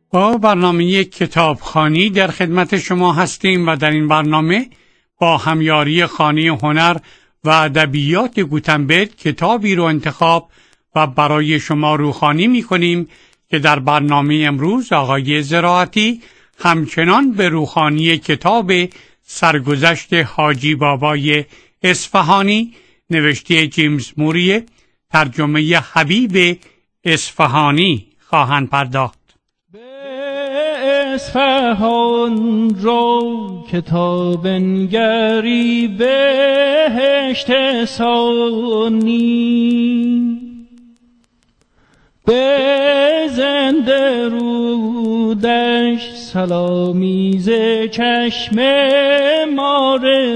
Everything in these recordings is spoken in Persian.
با برنامه کتابخوانی در خدمت شما هستیم و در این برنامه با همیاری خانه هنر و ادبیات گوتنبرگ کتابی رو انتخاب و برای شما روخوانی می‌کنیم که در برنامه امروز آقای زراعتی همچنان به روخوانی کتاب سرگذشت حاجی بابای اصفهانی نوشته جیمز موری، ترجمه حبیب اصفهانی خواهند پرداخت. اصفهان رو کتاب نگری بهشت ثانی، به زنده رودش سلامی ز چشم ما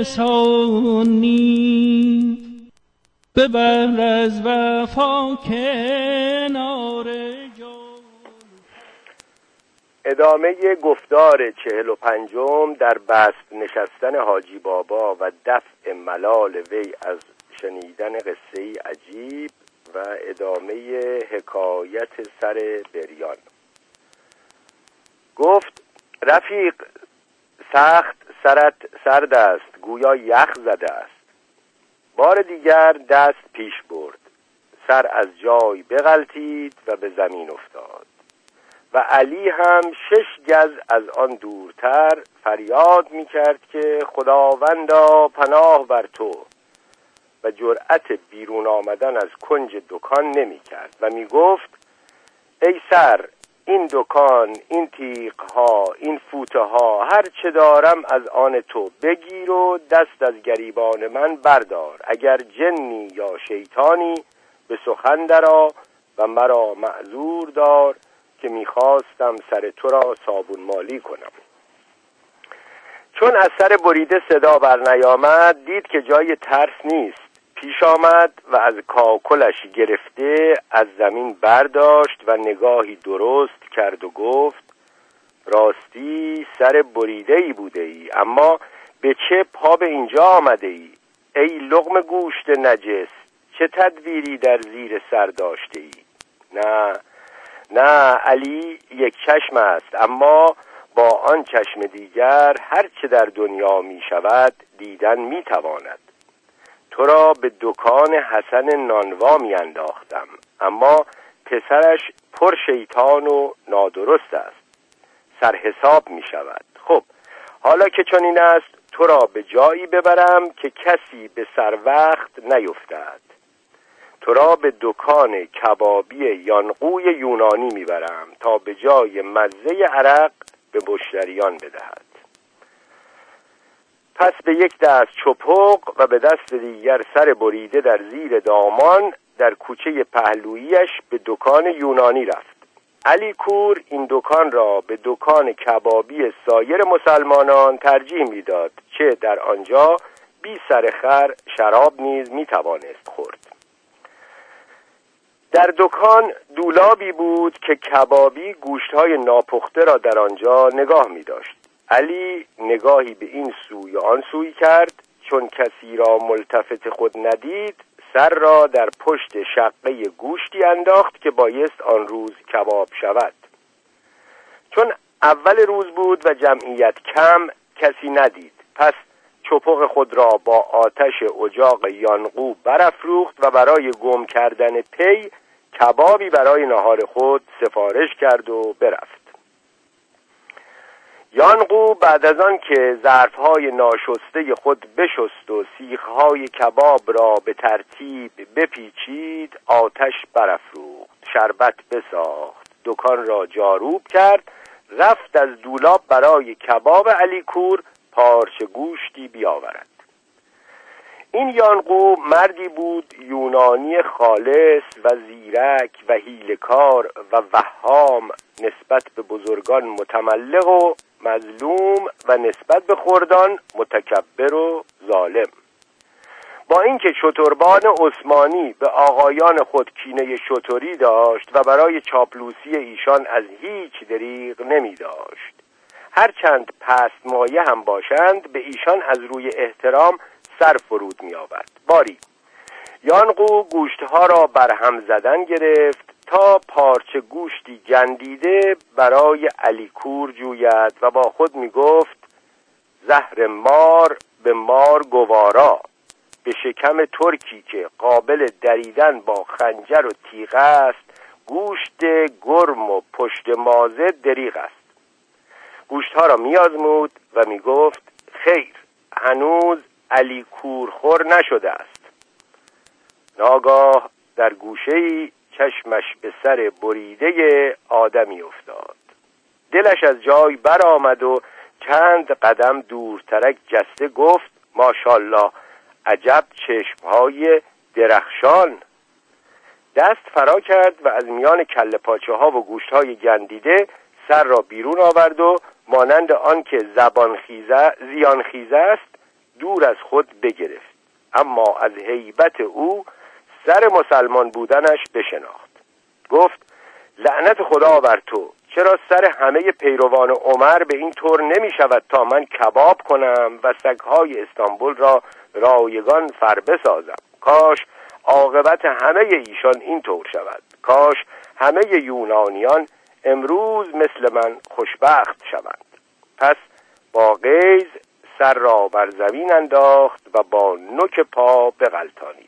رسانی، ببر از وفا کنار ادامه گفتار 45 در بست نشستن حاجی بابا و دفع ملال وی از شنیدن قصه‌ای عجیب و ادامه حکایت سر بریان. گفت رفیق سخت سرت سرد است، گویا یخ زده است. بار دیگر دست پیش برد، سر از جای بغلتید و به زمین افتاد و علی هم 6 گز از آن دورتر فریاد می‌کرد که خداوندا پناه بر تو، و جرأت بیرون آمدن از کنج دکان نمی‌کرد و می‌گفت ای سر، این دکان، این تیغ‌ها، این فوطه‌ها، هر چه دارم از آن تو، بگیر و دست از گریبان من بردار. اگر جنی یا شیطانی به سخن درآ و مرا معذور دار که میخواستم سر تو را صابون مالی کنم. چون از سر بریده صدا بر نیامد، دید که جای ترس نیست. پیش آمد و از کاکلش گرفته از زمین برداشت و نگاهی درست کرد و گفت راستی سر بریده ای بوده ای، اما به چه پا به اینجا آمده ای؟ ای لقم گوشت نجس، چه تدبیری در زیر سر داشته ای؟ نه علی یک چشم است، اما با آن چشم دیگر هر چه در دنیا می شود دیدن می تواند. تو را به دکان حسن نانوا می انداختم، اما پسرش پر شیطان و نادرست است، سرحساب می شود. خب حالا که چنین است، تو را به جایی ببرم که کسی به سر وقت نیفتد. تو را به دکان کبابی یانقوی یونانی میبرم تا به جای مزه عرق به مشتریان بدهد. پس به یک دست چپق و به دست دیگر سر بریده در زیر دامان در کوچه پهلویش به دکان یونانی رفت. علی کور این دکان را به دکان کبابی سایر مسلمانان ترجیح میداد، چه در آنجا بی سرخر شراب نیز میتوانست خورد. در دکان دولابی بود که کبابی گوشت‌های ناپخته را در آنجا نگاه می‌داشت. علی نگاهی به این سوی و آن سوی کرد، چون کسی را ملتفت خود ندید سر را در پشت شقه گوشتی انداخت که بایست آن روز کباب شود. چون اول روز بود و جمعیت کم، کسی ندید، پس چپق خود را با آتش اجاق یانقو برافروخت و برای گم کردن پی کبابی برای نهار خود سفارش کرد و برفت. یانقو بعد از آن که ظرفهای ناشسته خود بشست و سیخهای کباب را به ترتیب بپیچید، آتش برافروخت، شربت بساخت، دکان را جاروب کرد، رفت از دولاب برای کباب علی کور پارچه گوشتی بیاورد. این یانقو مردی بود یونانی خالص و زیرک و حیله‌کار و وهام، نسبت به بزرگان متملق و مظلوم و نسبت به خردان متکبر و ظالم. با اینکه شتربان عثمانی به آقایان خود کینه شتری داشت و برای چاپلوسی ایشان از هیچ دریغ نمی داشت، هرچند پست مایه هم باشند به ایشان از روی احترام سر فرود می آورد. باری یانقو گوشتها را برهم زدن گرفت تا پارچه گوشتی گندیده برای علیکور جوید و با خود می گفت زهر مار به مار گوارا، به شکم ترکی که قابل دریدن با خنجر و تیغ است گوشت گرم و پشت مازه دریغ است. گوشتها را می آزمود و می گفت خیر، هنوز علیکور خور نشده است. ناگاه در گوشه‌ای چشمش به سر بریده آدمی افتاد. دلش از جای برآمد و چند قدم دورترک جسته گفت ماشاءالله، عجب چشمهای درخشان. دست فرا کرد و از میان کله پاچه ها و گوشت های گندیده سر را بیرون آورد و مانند آن که زیان خیزه است دور از خود بگرفت، اما از هیبت او سر مسلمان بودنش بشناخت. گفت لعنت خدا بر تو، چرا سر همه پیروان عمر به این طور نمی شود تا من کباب کنم و سگهای استانبول را رایگان فربه سازم؟ کاش عاقبت همه ایشان این طور شود. کاش همه یونانیان امروز مثل من خوشبخت شوند. پس با غیظ سر را بر زمین انداخت و با نوک پا بغلطانید.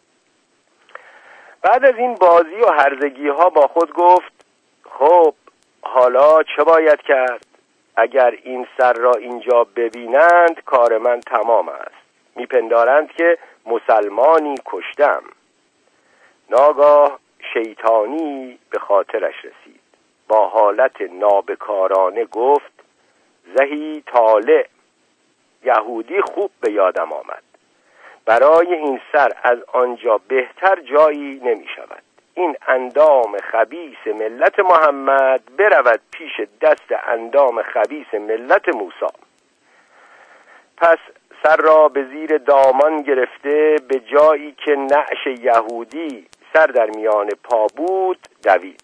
بعد از این بازی و هرزگی ها با خود گفت خب حالا چه باید کرد؟ اگر این سر را اینجا ببینند کار من تمام است. میپندارند که مسلمانی کشتم. ناگاه شیطانی به خاطرش رسید. با حالت نابکارانه گفت زهی طالع، یهودی خوب به یادم آمد. برای این سر از آنجا بهتر جایی نمی شود. این اندام خبیث ملت محمد برود پیش دست اندام خبیث ملت موسی. پس سر را به زیر دامان گرفته به جایی که نعش یهودی سر در میان پا بود دوید.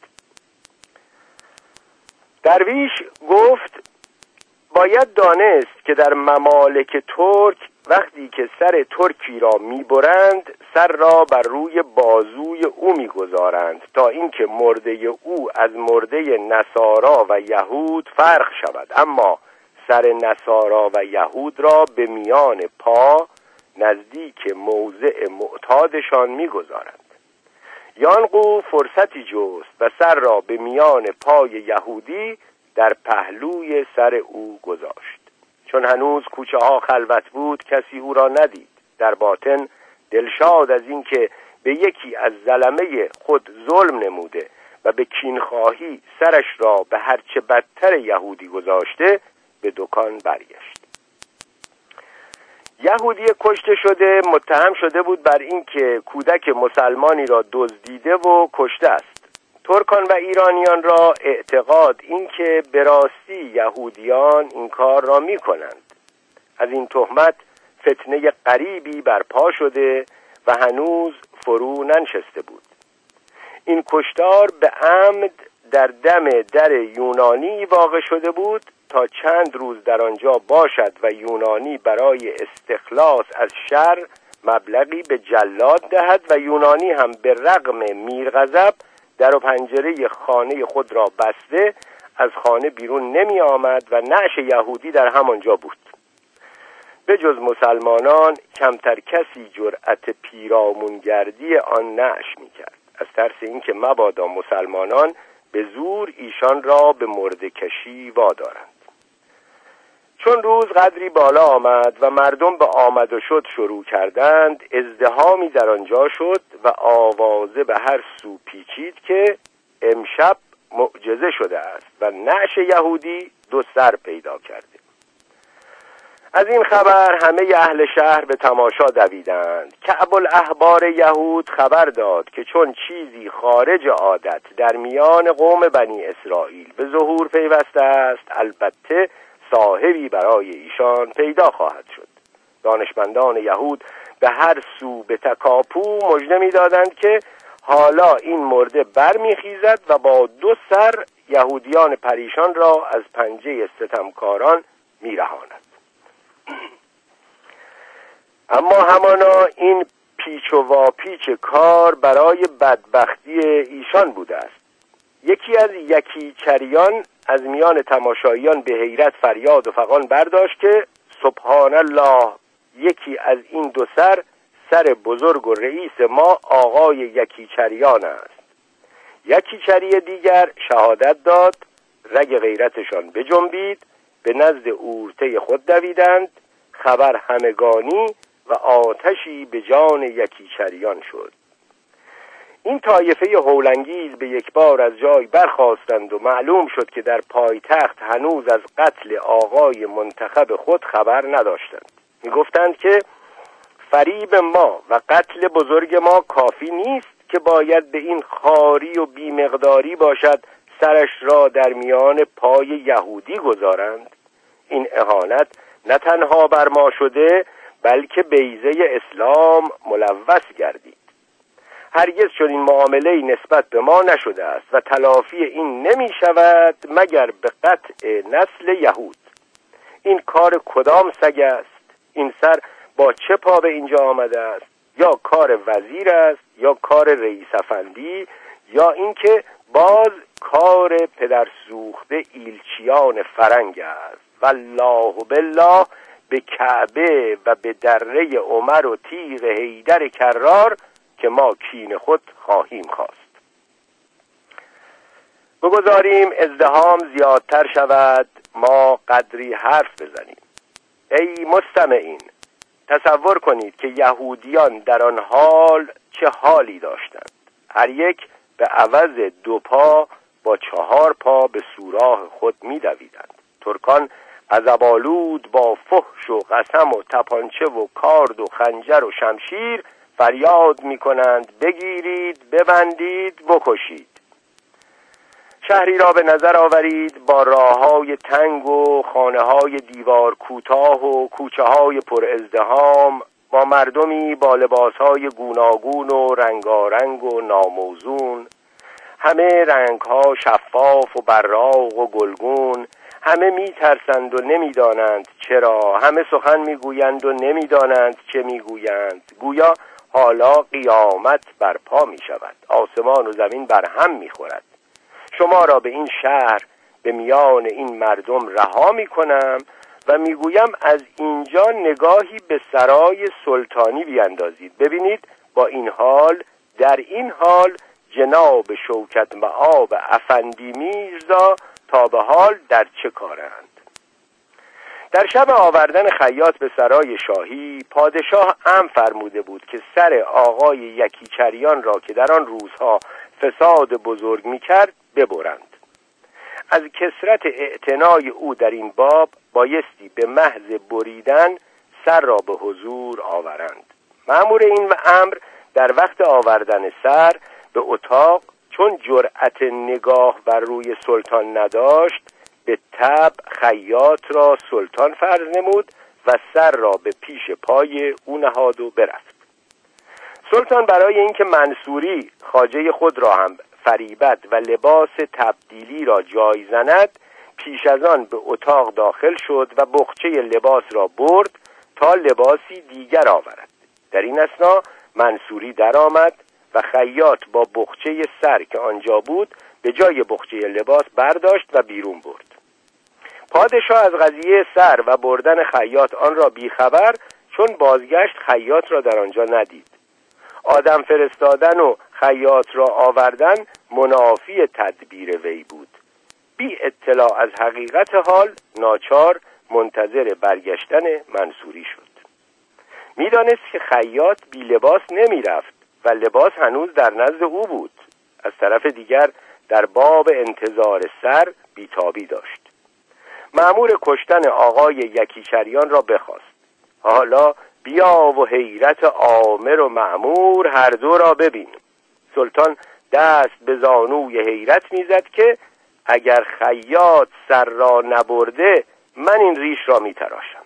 درویش گفت باید دانست که در ممالک ترک وقتی که سر ترکی را میبرند سر را بر روی بازوی او میگذارند تا اینکه مرده او از مرده نصارا و یهود فرق شود، اما سر نصارا و یهود را به میان پا نزدیک موضع معتادشان میگذارند. یانقو فرصتی جست و سر را به میان پای یهودی در پهلوی سر او گذاشت. چون هنوز کوچه ها خلوت بود کسی او را ندید. در باطن دلشاد از این که به یکی از ظلمه خود ظلم نموده و به کینخواهی سرش را به هرچه بدتر یهودی گذاشته به دکان برگشت. یهودی کشته شده متهم شده بود بر این که کودک مسلمانی را دزدیده و کشته است. ترکان و ایرانیان را اعتقاد این که به راستی یهودیان این کار را می کنند. از این تهمت فتنه غریبی برپا شده و هنوز فرو ننشسته بود. این کشتار به عمد در دم در یونانی واقع شده بود تا چند روز در آنجا باشد و یونانی برای استخلاص از شر مبلغی به جلاد دهد و یونانی هم به رغم میرغضب در و پنجره خانه خود را بسته از خانه بیرون نمی آمد و نعش یهودی در همانجا بود. به جز مسلمانان کمتر کسی جرأت پیرامونگردی آن نعش می کرد، از ترس اینکه مبادا مسلمانان به زور ایشان را به مرده کشی وادارند. چون روز قدری بالا آمد و مردم به آمد و شد شروع کردند، ازدحامی در آنجا شد و آوازه به هر سو پیچید که امشب معجزه شده است و نعش یهودی دو سر پیدا کرده. از این خبر همه اهل شهر به تماشا دویدند. کعب الاحبار یهود خبر داد که چون چیزی خارج عادت در میان قوم بنی اسرائیل به ظهور پیوسته است، البته صاحبی برای ایشان پیدا خواهد شد. دانشمندان یهود به هر سو به تکاپو مژده می‌دادند که حالا این مرده برمیخیزد و با دو سر یهودیان پریشان را از پنجه ستمکاران میرهاند. اما همانا این پیچ و واپیچ کار برای بدبختی ایشان بوده است. یکی از یکیچریان از میان تماشاییان به حیرت فریاد و فغان برداشت که سبحان الله، یکی از این دو سر بزرگ و رئیس ما آقای یکیچریان است. یکیچری دیگر شهادت داد، رگ غیرتشان بجنبید، به نزد اورته خود دویدند، خبر همگانی و آتشی به جان یکیچریان شد. این طایفه هولانگیز به یک بار از جای برخاستند و معلوم شد که در پایتخت هنوز از قتل آقای منتخب خود خبر نداشتند. می گفتند که فریب ما و قتل بزرگ ما کافی نیست که باید به این خواری و بیمقداری باشد سرش را در میان پای یهودی گذارند. این اهانت نه تنها بر ما شده بلکه بیضه اسلام ملوث گردید. هرگز چنین معامله‌ای نسبت به ما نشده است و تلافی این نمی شود مگر به قطع نسل یهود. این کار کدام سگ است؟ این سر با چه پا به اینجا آمده است؟ یا کار وزیر است یا کار رئیس افندی یا اینکه باز کار پدر سوخته ایلچیان فرنگ است. والله بالله، به کعبه و به دره عمر و تیغ حیدر کرار که ما کین خود خواهیم خواست. بگذاریم ازدحام زیادتر شود، ما قدری حرف بزنیم. ای مستمعین، تصور کنید که یهودیان در آن حال چه حالی داشتند. هر یک به عوض 2 پا با 4 پا به سوراخ خود می دویدند. ترکان عذاب‌آلود با فحش و قسم و تپانچه و کارد و خنجر و شمشیر فریاد می کنند بگیرید، ببندید، بکشید. شهری را به نظر آورید با راه‌های تنگ و خانه‌های دیوار کوتاه و کوچه‌های پر ازدحام، با مردمی با لباس‌های گوناگون و رنگارنگ و ناموزون، همه رنگ‌ها شفاف و براق و گلگون. همه می‌ترسند و نمی‌دانند چرا، همه سخن می‌گویند و نمی‌دانند چه می‌گویند. گویا حالا قیامت برپا می‌شود، آسمان و زمین بر هم می‌خورد. شما را به این شهر به میان این مردم رها می‌کنم و می‌گویم از اینجا نگاهی به سرای سلطانی بیندازید. ببینید با این حال، در این حال جناب شوکت مآب افندی میرزا تا به حال در چه کارند. در شب آوردن خیاط به سرای شاهی، پادشاه امر فرموده بود که سر آقای یکیچریان را که در آن روزها فساد بزرگ می‌کرد ببرند. از کثرت اعتنای او در این باب بایستی به محض بریدن سر را به حضور آورند. مأمور این امر در وقت آوردن سر به اتاق، چون جرأت نگاه بر روی سلطان نداشت، به طبع خیاط را سلطان فرض نمود و سر را به پیش پای او نهاد و برفت. سلطان برای اینکه منصوری خواجه خود را هم فریبد و لباس تبدیلی را جای زند، پیش از آن به اتاق داخل شد و بخچه لباس را برد تا لباسی دیگر آورد. در این اثنا منصوری در آمد و خیاط با بخچه سر که آنجا بود به جای بخچه لباس برداشت و بیرون برد. پادشاه از قضیه سر و بردن خیاط آن را بیخبر، چون بازگشت خیاط را در آنجا ندید. آدم فرستادن و خیاط را آوردن منافی تدبیر وی بود. بی اطلاع از حقیقت حال، ناچار منتظر برگشتن منصوری شد. میدانست که خیاط بی لباس نمی رفت و لباس هنوز در نزد او بود. از طرف دیگر در باب انتظار سر بیتابی داشت. مأمور کشتن آقای یکیچریان را بخواست. حالا بیا و حیرت آمر و مأمور هر دو را ببین. سلطان دست به زانوی حیرت میزد که اگر خیاط سر را نبرده من این ریش را میتراشم.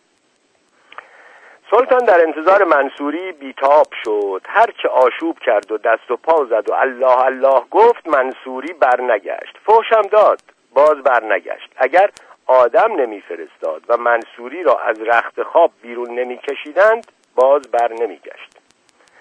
سلطان در انتظار منصوری بیتاب شد. هرچه آشوب کرد و دست و پا زد و الله الله گفت، منصوری برنگشت. فحشم داد، باز برنگشت. اگر آدم نمیفرستاد و منصوری را از رخت خواب بیرون نمیکشیدند، باز بر نمیگشت.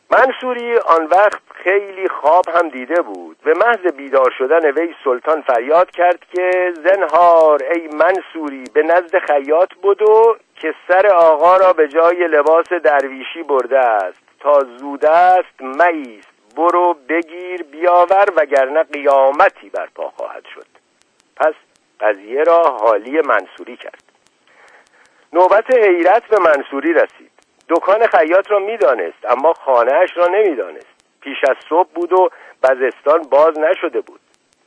منصوری آن وقت خیلی خواب هم دیده بود. به محض بیدار شدن وی سلطان فریاد کرد که زنهار ای منصوری به نزد خیاط بدو که سر آقا را به جای لباس درویشی برده است، تا زود است مایست، برو بگیر بیاور وگرنه قیامتی برپا خواهد شد. پس قضیه را حالی منصوری کرد. نوبت حیرت به منصوری رسید. دکان خیاط را می‌دانست اما خانه‌اش را نمی‌دانست. پیش از صبح بود و بزستان باز نشده بود.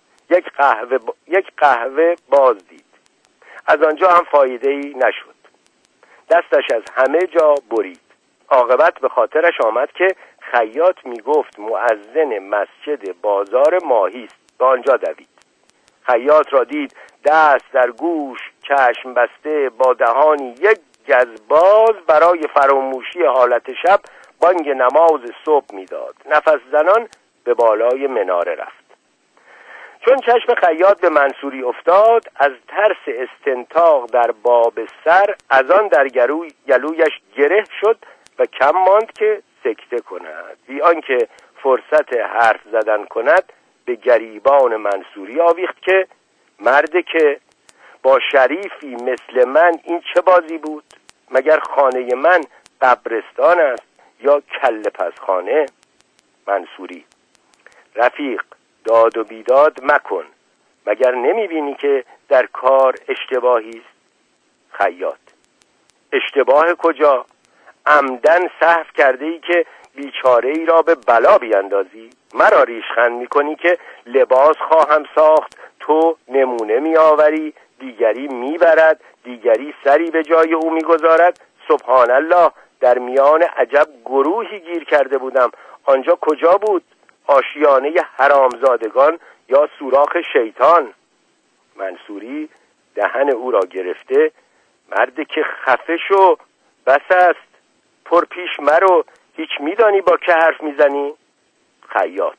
یک قهوه باز دید. از آنجا هم فایده‌ای نشد. دستش از همه جا برید. عاقبت به خاطرش آمد که خیاط میگفت مؤذن مسجد بازار ماهی است. به آنجا دوید. خیاط را دید دست در گوش، چشم بسته، با دهانی یک گزباز برای فراموشی حالت شب بانگ نماز صبح میداد. نفس زنان به بالای مناره رفت. چون چشم خیاط به منصوری افتاد، از ترس استنطاق در باب سر از آن در گلویش گره شد و کم ماند که سکته کند. بی آنکه فرصت حرف زدن کند به گریبان منصوری آویخت که مرد که با شریفی مثل من این چه بازی بود؟ مگر خانه من قبرستان است یا کله پس خانه؟ منصوری: رفیق، داد و بیداد مکن، مگر نمیبینی که در کار اشتباهی است؟ خیاط: اشتباه کجا؟ عمدن سهو کرده ای که بیچاره ای را به بلا بیاندازی؟ مرا ریشخند میکنی که لباس خواهم ساخت، تو نمونه میآوری، دیگری میبرد، دیگری سری به جای او میگذارد. سبحان الله، در میان عجب گروهی گیر کرده بودم. آنجا کجا بود؟ آشیانه حرامزادگان یا سوراخ شیطان؟ منصوری دهن او را گرفته: مرد که خفه شو، بس است، پر پیش مرو، هیچ میدانی با که حرف میزنی؟ خیاط: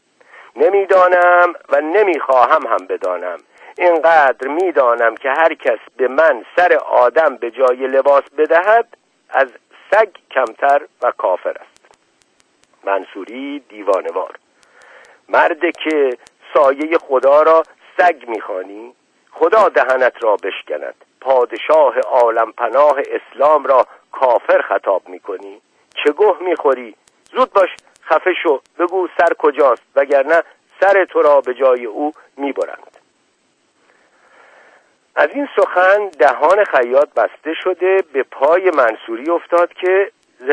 نمیدانم و نمیخواهم هم بدانم. اینقدر میدانم که هر کس به من سر آدم به جای لباس بدهد از سگ کمتر و کافر است. منصوری دیوانوار: مرد که سایه خدا را سگ میخوانی، خدا دهنت را بشکند. پادشاه عالم پناه اسلام را کافر خطاب میکنی. چه گوه میخوری؟ زود باش، خفه شو، بگو سر کجاست، وگرنه سر تو را به جای او میبرند. از این سخن دهان خیاط بسته شده به پای منصوری افتاد که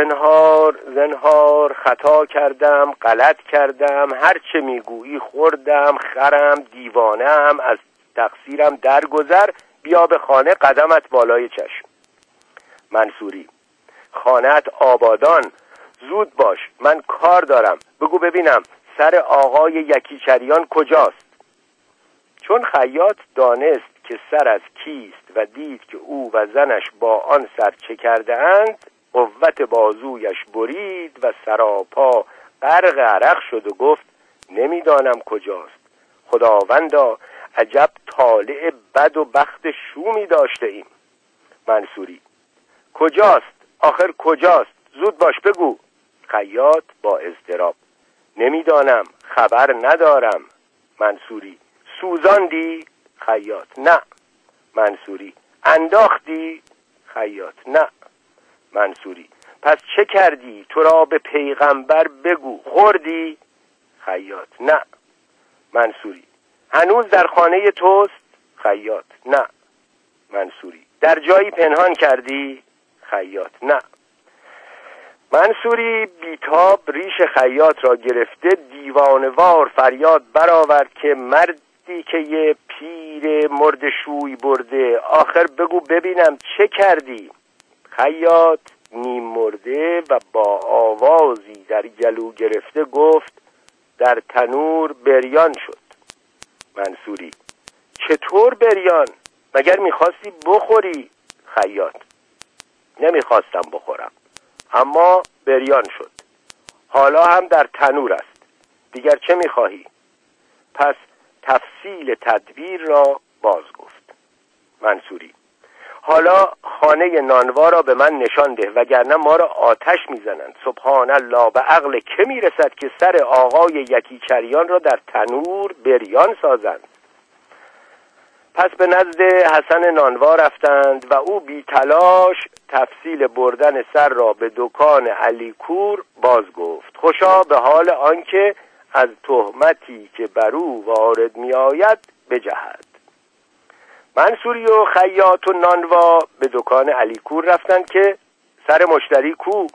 زنهار خطا کردم، غلط کردم، هر چه میگویی خوردم، خرم، دیوانه‌ام، از تقصیرم درگذر، بیا به خانه، قدمت بالای چشم. منصوری: خانه‌ات آبادان، زود باش، من کار دارم، بگو ببینم سر آقای یکیچریان کجاست؟ چون خیاط دانست که سر از کیست و دید که او و زنش با آن سر چه کرده اند، قوت بازویش برید و سراپا غرق عرق شد و گفت: نمیدانم کجاست. خداوندا، عجب طالع بد و بخت شومی داشته ایم. منصوری: کجاست؟ آخر کجاست؟ زود باش بگو. خیاط با اضطراب: نمیدانم، خبر ندارم. منصوری: سوزاندی؟ خیاط: نه. منصوری: انداختی؟ خیاط: نه. منصوری: پس چه کردی؟ تو را به پیغمبر بگو، خوردی؟ خیاط: نه. منصوری: هنوز در خانه توست؟ خیاط: نه. منصوری: در جایی پنهان کردی؟ خیاط: نه. منصوری بیتاب ریش خیاط را گرفته دیوانوار فریاد برآورد که مردی که یه پیر مرد شوی برده، آخر بگو ببینم چه کردی؟ خیاط نیم مرده و با آوازی در گلو گرفته گفت: در تنور بریان شد. منصوری: چطور بریان؟ مگر میخواستی بخوری؟ خیاط: نمیخواستم بخورم، اما بریان شد. حالا هم در تنور است، دیگر چه میخواهی؟ پس تفصیل تدبیر را باز گفت. منصوری: حالا خانه نانوا را به من نشان ده وگرنه ما را آتش میزنند. سبحان الله، به عقل که میرسد که سر آقای یکیچریان را در تنور بریان سازند. پس به نزد حسن نانوا رفتند و او بی تلاش تفصیل بردن سر را به دکان علیکور باز گفت، خوشا به حال آنکه از تهمتی که بر او وارد می آید بجهد. منصوری و خیاط و نانوا به دکان علیکور رفتند که سر مشتری کو.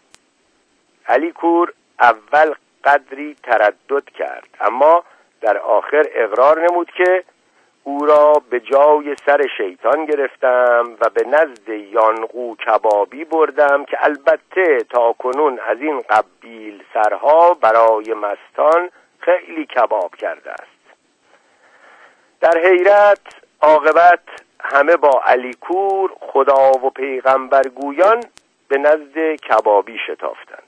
علیکور اول قدری تردد کرد، اما در آخر اقرار نمود که او را به جای سر شیطان گرفتم و به نزد یانقو کبابی بردم که البته تا کنون از این قبیل سرها برای مستان خیلی کباب کرده است. در حیرت عاقبت همه با علیکور خدا و پیغمبر گویان به نزد کبابی شتافتند.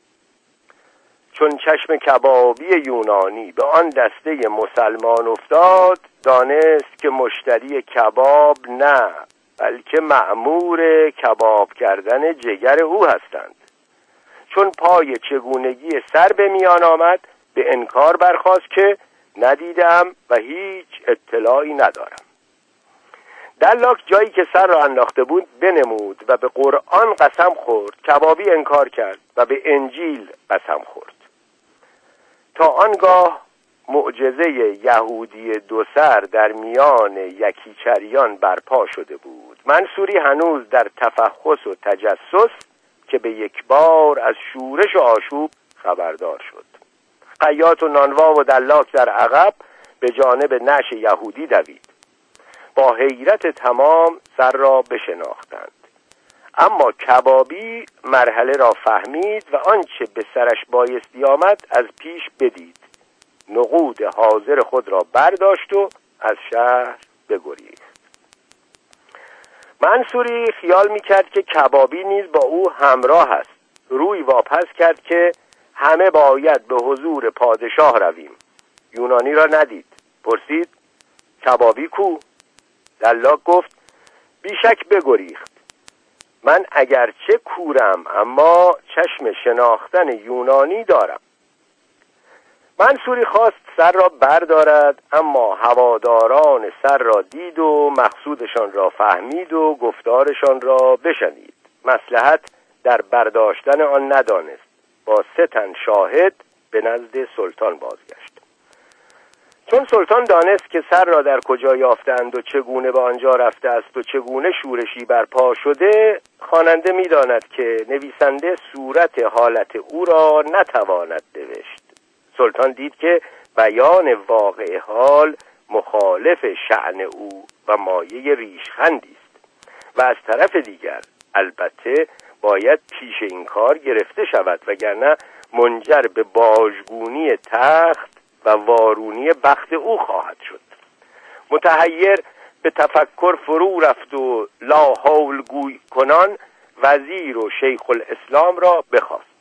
چون چشم کبابی یونانی به آن دسته مسلمان افتاد، دانست که مشتری کباب نه بلکه مأمور کباب کردن جگر او هستند. چون پای چگونگی سر به میان آمد به انکار برخاست که ندیدم و هیچ اطلاعی ندارم. دلاک جایی که سر را انداخته بود بنمود و به قرآن قسم خورد. کبابی انکار کرد و به انجیل قسم خورد. تا آنگاه معجزه یهودی دو سر در میان یکیچریان برپا شده بود. منصوری هنوز در تفحص و تجسس که به یک بار از شورش و آشوب خبردار شد. خیاط و نانوا و دلاک در عقب به جانب نعش یهودی دوید. با حیرت تمام سر را بشناختند. اما کبابی مرحله را فهمید و آنچه به سرش بایستی آمد از پیش بدید. نقود حاضر خود را برداشت و از شهر بگریخت. منصوری خیال میکرد که کبابی نیز با او همراه است. روی واپس کرد که همه باید به حضور پادشاه رویم. یونانی را ندید. پرسید کبابی کو؟ دلاک گفت بیشک بگریخت. من اگرچه کورم اما چشم شناختن یونانی دارم. منصوری خواست سر را بردارد، اما هواداران سر را دید و مقصودشان را فهمید و گفتارشان را بشنید. مصلحت در برداشتن آن ندانست. با 3 تن شاهد به نزد سلطان بازگشت. چون سلطان دانست که سر را در کجا یافتند و چگونه به آنجا رفته است و چگونه شورشی برپا شده، خواننده می‌داند که نویسنده صورت حالت او را نتواند نوشت. سلطان دید که بیان واقع حال مخالف شأن او و مایه ریشخندی است و از طرف دیگر البته باید پیش این کار گرفته شود وگرنه منجر به باژگونی تخت و وارونی بخت او خواهد شد. متحیر به تفکر فرو رفت و لا حول گوی کنان وزیر و شیخ الاسلام را بخواست.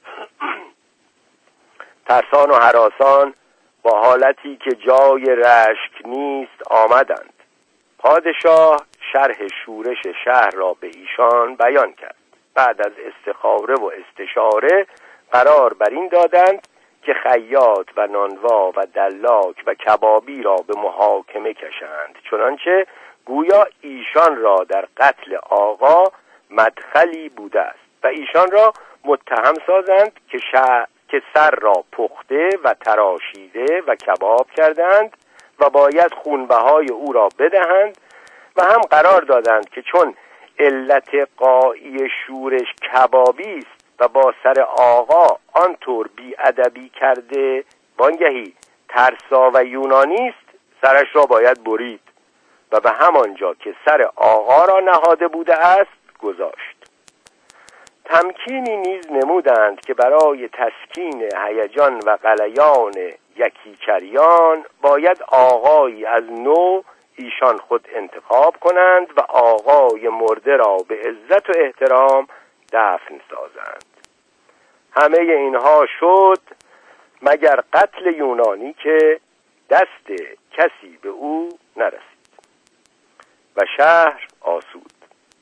ترسان و هراسان با حالتی که جای رشک نیست آمدند. پادشاه شرح شورش شهر را به ایشان بیان کرد. بعد از استخاره و استشاره قرار بر این دادند که خیاط و نانوا و دلاک و کبابی را به محاکمه کشند، چنانچه گویا ایشان را در قتل آقا مدخلی بوده است و ایشان را متهم سازند که سر را پخته و تراشیده و کباب کردند و باید خونبهای او را بدهند و هم قرار دادند که چون علت قایی شورش کبابی است و با سر آقا آنطور بی‌ادبی کرده وانگهی ترسا و یونانی است، سرش را باید برید و به همانجا که سر آقا را نهاده بوده است گذاشت. تمکینی نیز نمودند که برای تسکین هیجان و غلیان یکیچریان باید آقایی از نو ایشان خود انتخاب کنند و آقای مرده را به عزت و احترام دفن سازند. همه اینها شد مگر قتل یونانی که دست کسی به او نرسید و شهر آسود.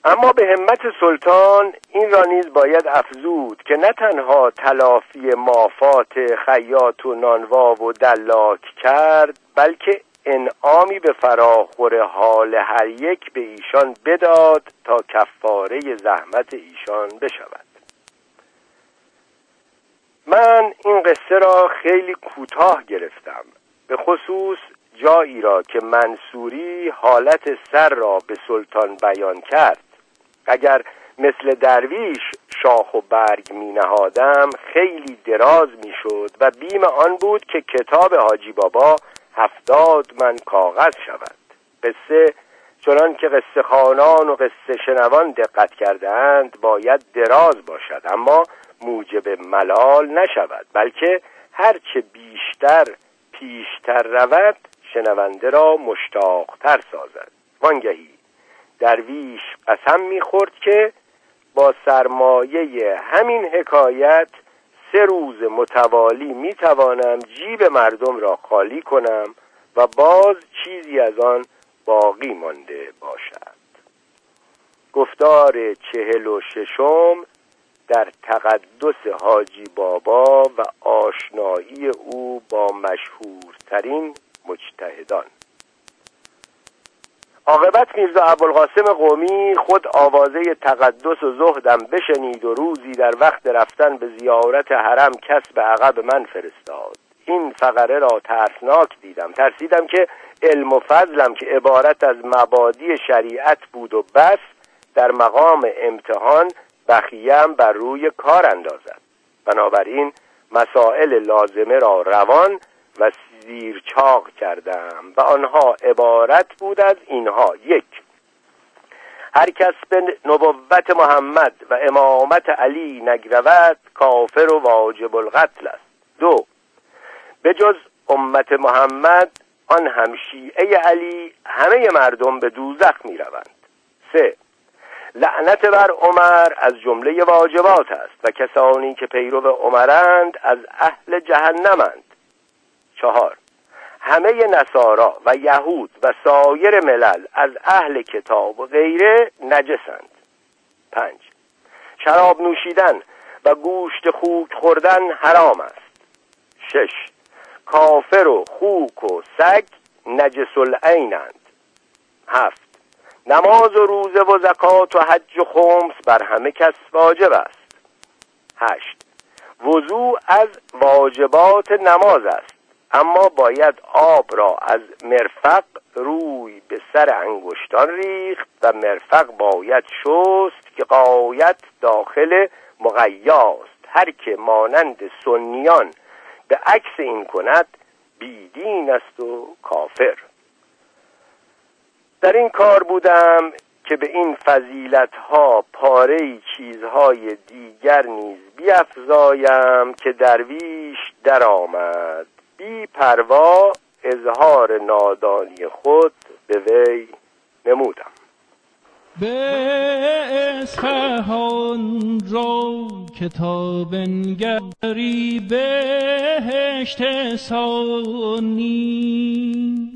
اما به همت سلطان این را نیز باید افزود که نه تنها تلافی مافات خیاط و نانوا و دلاک کرد، بلکه انعامی به فراخور حال هر یک به ایشان بداد تا کفاره زحمت ایشان بشود. من این قصه را خیلی کوتاه گرفتم، به خصوص جایی را که منصوری حالت سر را به سلطان بیان کرد. اگر مثل درویش شاخ و برگ می نهادم خیلی دراز می شد و بیم آن بود که کتاب حاجی بابا 70 من کاغذ شود. قصه چنان که قصه خوانان و قصه شنوان دقت کردند باید دراز باشد، اما موجب ملال نشود، بلکه هرچه بیشتر پیشتر رود شنونده را مشتاقتر سازد. وانگهی درویش قسم می‌خورد که با سرمایه همین حکایت 3 روز متوالی میتوانم جیب مردم را خالی کنم و باز چیزی از آن باقی مانده باشد. گفتار 46 در تقدس حاجی بابا و آشنایی او با مشهورترین مجتهدان. عاقبت میرزا ابوالقاسم قمی خود آوازه تقدس و زهدم بشنید و روزی در وقت رفتن به زیارت حرم کس به عقب من فرستاد. این فقره را ترسناک دیدم، ترسیدم که علم و فضلم که عبارت از مبادی شریعت بود و بس در مقام امتحان بخیم بر روی کار اندازد. بنابراین مسائل لازمه را روان و زیرچاق کردم و آنها عبارت بود از اینها: 1. هر کس به نبوت محمد و امامت علی نگرود کافر و واجب القتل است. 2. به جز امت محمد آن هم شیعه علی همه مردم به دوزخ می روند. 3. لعنت بر عمر از جمله واجبات است و کسانی که پیرو عمرند از اهل جهنمند. 4. همه نصارا و یهود و سایر ملل از اهل کتاب و غیره نجسند. 5. شراب نوشیدن و گوشت خوک خوردن حرام است. 6. کافر و خوک و سگ نجس العینند. 7. نماز و روزه و زکات و حج و خمس بر همه کس واجب است. 8. وضوء از واجبات نماز است، اما باید آب را از مرفق روی به سر انگشتان ریخت و مرفق باید شست که غایت داخل مغیاست. هر که مانند سنیان به عکس این کند بیدین است و کافر. در این کار بودم که به این فضیلت‌ها پاره‌ای چیزهای دیگر نیز بیفزایم که درویش در آمد بی پروا اظهار نادانی خود به وی نمودم. به اصفهان رو کتاب نگری بهشت ثانی،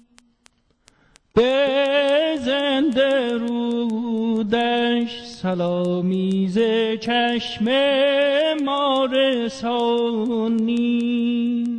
به زنده رودش سلامی ز چشم ما رسانی.